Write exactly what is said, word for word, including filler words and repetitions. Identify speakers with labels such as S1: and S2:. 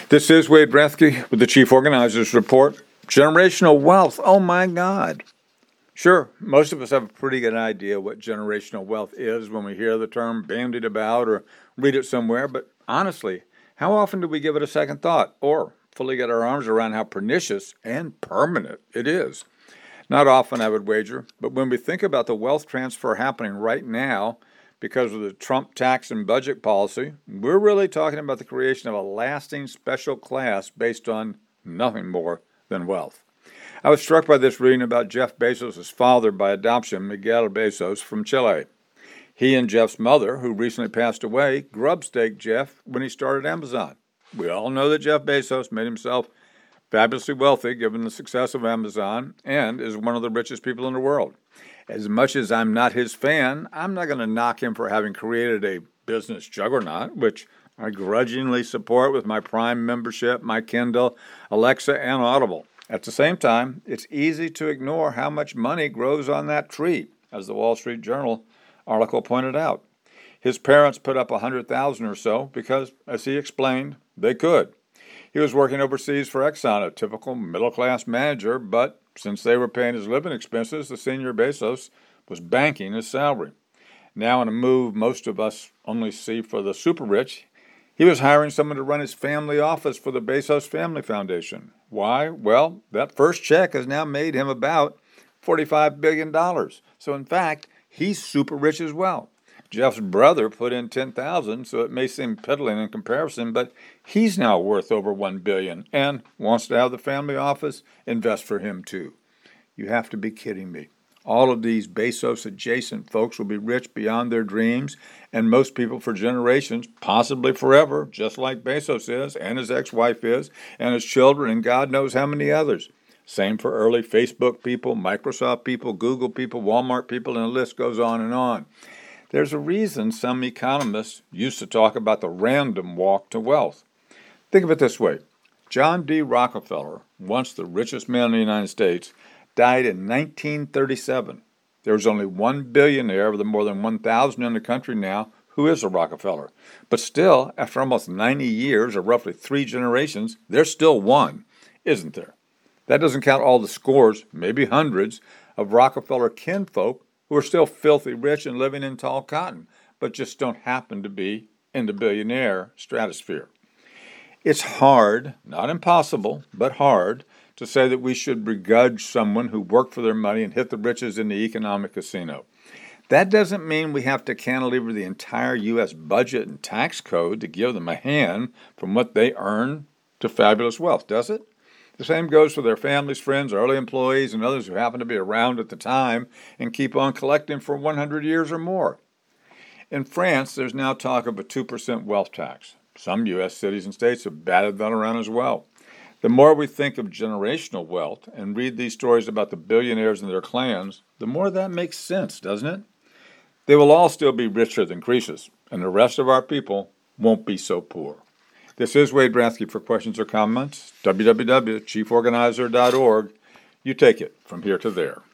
S1: This is Wade Brethke with the Chief Organizers Report. Generational wealth, oh my God. Sure, most of us have a pretty good idea what generational wealth is when we hear the term bandied about or read it somewhere, but honestly, how often do we give it a second thought or fully get our arms around how pernicious and permanent it is? Not often, I would wager, but when we think about the wealth transfer happening right now because of the Trump tax and budget policy, we're really talking about the creation of a lasting special class based on nothing more than wealth. I was struck by this reading about Jeff Bezos' father by adoption, Miguel Bezos, from Chile. He and Jeff's mother, who recently passed away, grub-staked Jeff when he started Amazon. We all know that Jeff Bezos made himself fabulously wealthy given the success of Amazon and is one of the richest people in the world. As much as I'm not his fan, I'm not going to knock him for having created a business juggernaut, which I grudgingly support with my Prime membership, my Kindle, Alexa, and Audible. At the same time, it's easy to ignore how much money grows on that tree, as the Wall Street Journal article pointed out. His parents put up one hundred thousand dollars or so because, as he explained, they could. He was working overseas for Exxon, a typical middle-class manager, but since they were paying his living expenses, the senior Bezos was banking his salary. Now, in a move most of us only see for the super-rich, he was hiring someone to run his family office for the Bezos Family Foundation. Why? Well, that first check has now made him about forty-five billion dollars. So, in fact, he's super rich as well. Jeff's brother put in ten thousand dollars, so it may seem piddling in comparison, but he's now worth over one billion dollars and wants to have the family office invest for him too. You have to be kidding me. All of these Bezos-adjacent folks will be rich beyond their dreams, and most people for generations, possibly forever, just like Bezos is, and his ex-wife is, and his children, and God knows how many others. Same for early Facebook people, Microsoft people, Google people, Walmart people, and the list goes on and on. There's a reason some economists used to talk about the random walk to wealth. Think of it this way. John D. Rockefeller, once the richest man in the United States, died in nineteen thirty-seven. There's only one billionaire of the more than one thousand in the country now who is a Rockefeller. But still, after almost ninety years, or roughly three generations, there's still one, isn't there? That doesn't count all the scores, maybe hundreds, of Rockefeller kinfolk who are still filthy rich and living in tall cotton, but just don't happen to be in the billionaire stratosphere. It's hard, not impossible, but hard, to say that we should begrudge someone who worked for their money and hit the riches in the economic casino. That doesn't mean we have to cantilever the entire U S budget and tax code to give them a hand from what they earn to fabulous wealth, does it? The same goes for their families, friends, early employees, and others who happen to be around at the time and keep on collecting for one hundred years or more. In France, there's now talk of a two percent wealth tax. Some U S cities and states have batted that around as well. The more we think of generational wealth and read these stories about the billionaires and their clans, the more that makes sense, doesn't it? They will all still be richer than Croesus, and the rest of our people won't be so poor. This is Wade Brethke. For questions or comments, w w w dot chief organizer dot org. You take it from here to there.